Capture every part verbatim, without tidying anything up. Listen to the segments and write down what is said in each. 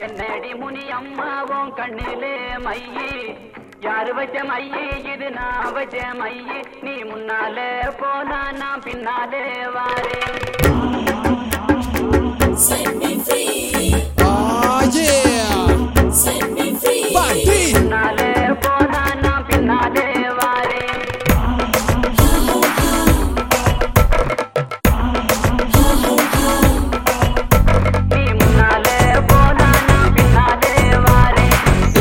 என்னடி முனி அம்மாவும் கண்ணிலே மையி யாரு வச்ச மையி இது நான் வச்ச மையி நீ முன்னாலே போனா நான் பின்னாலே வாரேன். Set me free. Oh yeah. Set me free. Bandi. முன்னாலே போனா நான் பின்னாலே வாரேன். நீ முன்னாலே போனா நான் பின்னாலே வாரேன்.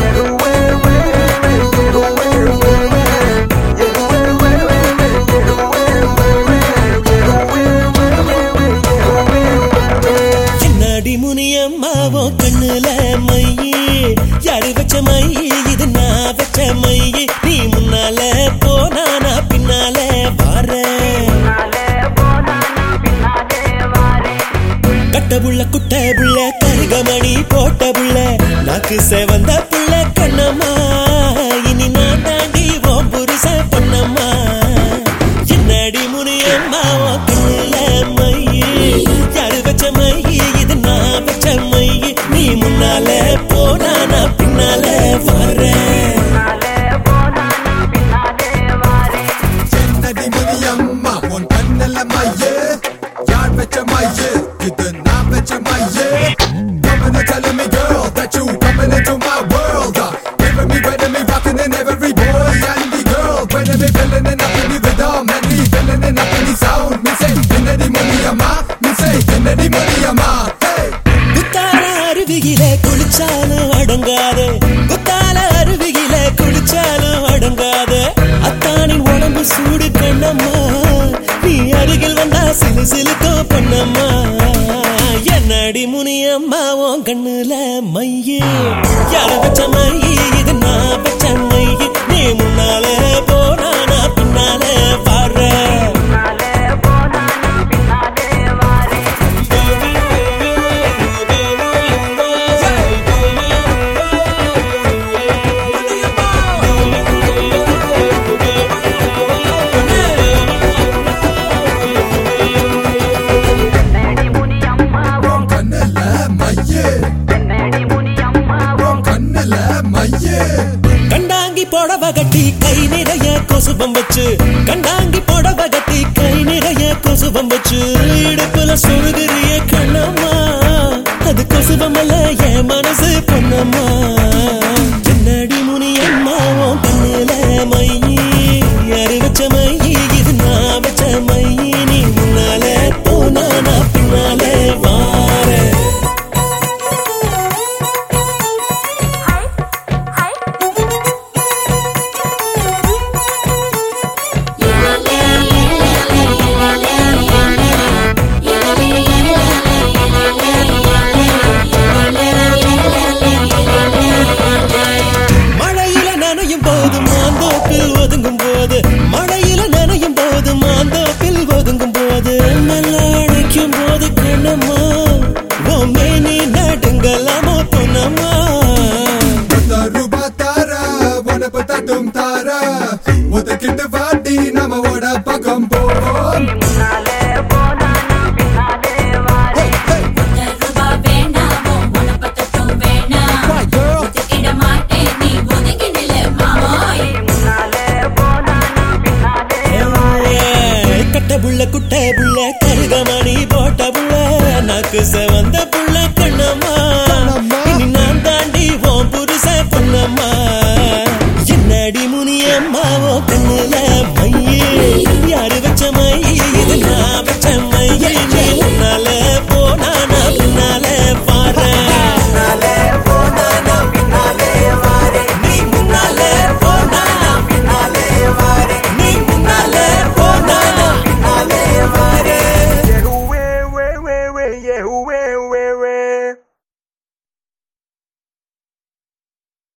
என்னடி முனியம்மாவோ கண்ணுல மையி யாரு வச்ச மையி இது நான் வச்ச மையி நீ முன்னால போனா நான் பின்னால வாரேன். முன்னாலே போனா நான் பின்னாலே வாரேன். கட்ட புள்ள குட்ட புள்ள கருகமணி போட்ட புள்ள நாக்கு செவந்த புள்ள கண்ணம்மா இனி நான் தாண்டி ஓம் புருஷ பொன்னம்மா. என்னடி முனியம்மாவோ கண்ணுல மையி யாரு வச்ச மையி இது நான் வச்ச மையி நீ முன்னால போனா நான் பின்னால வாரேன். முன்னாலே போனா நான் பின்னாலே வாரேன். என்னடி முனியம்மா உன் கண்ணுல மையே யார் வச்ச மையே இது நான் வச்ச மையே. Coming and telling me girl that you coming into my world, uh, giving me better me rocking in every boy and the girl, better me feeling it up in the rhythm and me feeling it up in the sound. Me say என்னடி Muniyamma me say என்னடி Muniyamma. Hey குத்தால அருவியில குளிச்சாலும் அடங்காது குத்தால அருவியில குளிச்சாலும் அடங்காது அத்தானின் உடம்பு சூடு கண்ணம்மா நீ அருகில் வந்தா சிலு சிலுக்கோ பொன்னம்மா. என்னடி முனியம்மா உன் கண்ணுல மையே யார வச்ச மையி இது நான் வச்ச மையி நீ முன்னால போனா நான் பின்னால வாரேன். முன்னாலே போனா நான் பின்னாலே வாரேன். என்னடி முனி அம்மாவும் கண்ணுல மையே என்னடி முனி அம்மாவும் கண்ணுல மையே. கண்டாங்கி போடவ கட்டி கை நிறைய கொசுபம் வச்சு கண்டாங்கி போடவ கட்டி கை நிறைய கொசுபம் வச்சு இடுப்புல சொருகிறிய கண்ணம்மா அது கொசுபம் அல்ல என் மனசு பொன்னம்மா. என்னடி முனியம்மா உன் கண்ணுல மைய